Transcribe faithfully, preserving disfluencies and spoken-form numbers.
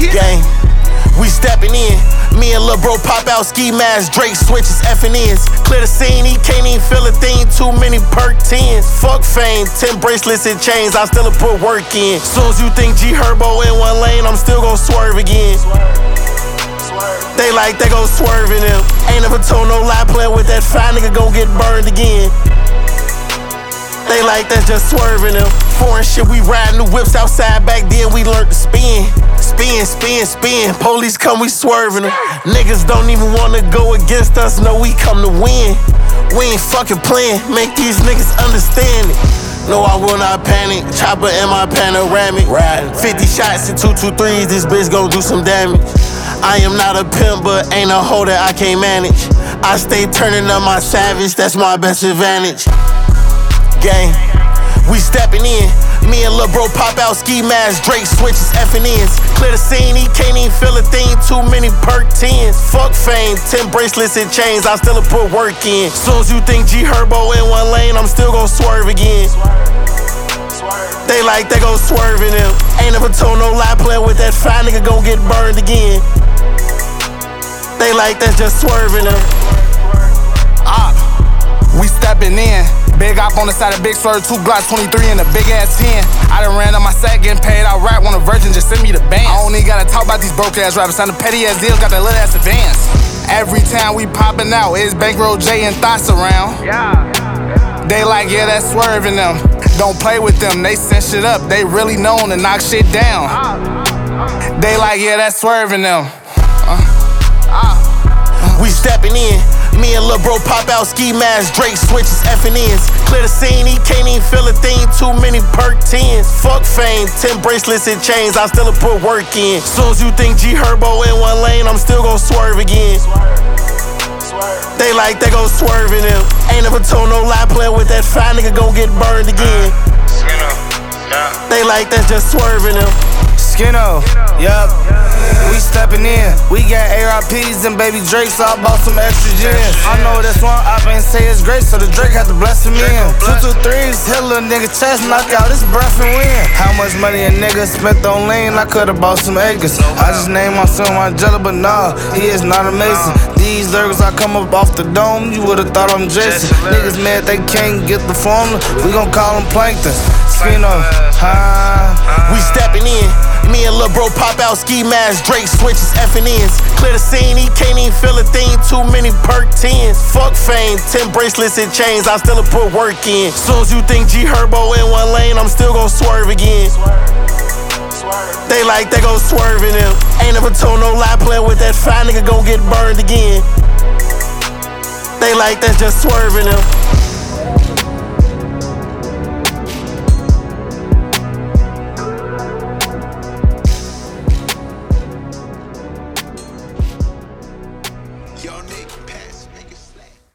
Gang, we stepping in. Me and lil' bro pop out ski mask, Drake switches F and N's. Clear the scene, he can't even feel a thing. Too many perk tens. Fuck fame, ten bracelets and chains, I still put work in. Soon as you think G Herbo in one lane, I'm still gon' swerve again. They like they gon' swerve in them. Ain't never told no lie, playin' with that fine nigga gon' get burned again. They like that's just swerving them. Foreign shit, we riding the whips outside. Back then we learned to spin. Spin, spin, spin. Police come, we swerving them. Niggas don't even wanna go against us, no, we come to win. We ain't fucking playing, make these niggas understand it. No, I will not panic. Chopper in my panoramic. Riding fifty shots and two two threes, this bitch gon' do some damage. I am not a pimp, but ain't a hoe that I can't manage. I stay turning up my savage, that's my best advantage. Gang, we stepping in. Me and lil' bro pop out ski mask, Drake switches F and N's. Clear the scene, he can't even feel a thing. Too many perk tens. Fuck fame, ten bracelets and chains, I still put work in. Soon as you think G Herbo in one lane, I'm still gon' swerve again. They like they gon' swerve in them. Ain't never told no lie, playin' with that fine nigga gon' get burned again. They like that's just swerving them. Ah, we stepping in. Big op on the side of Big Swerve, two Glocks, twenty-three and a big ass ten. I done ran on my sack, getting paid out right. Want a virgin, just send me the band. I don't even gotta talk about these broke ass rappers. Sign the petty ass deals, got that little ass advance. Every time we poppin' out, it's Bankroll J and Thoughts around. Yeah. They like, yeah, that's swerving them. Don't play with them, they send shit up. They really known to knock shit down. They like, yeah, that's swerving them. Uh, uh, we stepping in. Me and lil' bro pop out ski mask, Drake switches F and N's. Clear the scene, he can't even feel a thing. Too many perk tens. Fuck fame, ten bracelets and chains, I still put work in. Soon as you think G Herbo in one lane, I'm still gon' swerve again. They like they gon' swerve in them. Ain't never told no lie, playin' with that fine nigga gon' get burned again. They like that's just swerving them. Skinno, yup, we steppin' in. We got A R Ps and baby Drake, so I bought some extra gins. I know this one I ain't say it's great, so the Drake had to bless him in. Two two threes, hit a little nigga chest, knock out his breath and win. How much money a nigga spent on lean? I could've bought some acres. I just named my son Angela, but nah, he is not amazing. These lyrics I come up off the dome, you would've thought I'm Jason. Niggas mad they can't get the formula, we gon' call them plankton. Skinno, huh? We stepping in. Me and lil' bro pop out ski mask, Drake switches F and N's. Clear the scene, he can't even feel a thing. Too many perk tens. Fuck fame, ten bracelets and chains, I still put work in. Soon as you think G Herbo in one lane, I'm still gon' swerve again. They like they gon' swerve in them. Ain't never told no lie, playin' with that fine nigga gon' get burned again. They like that's just swerving them.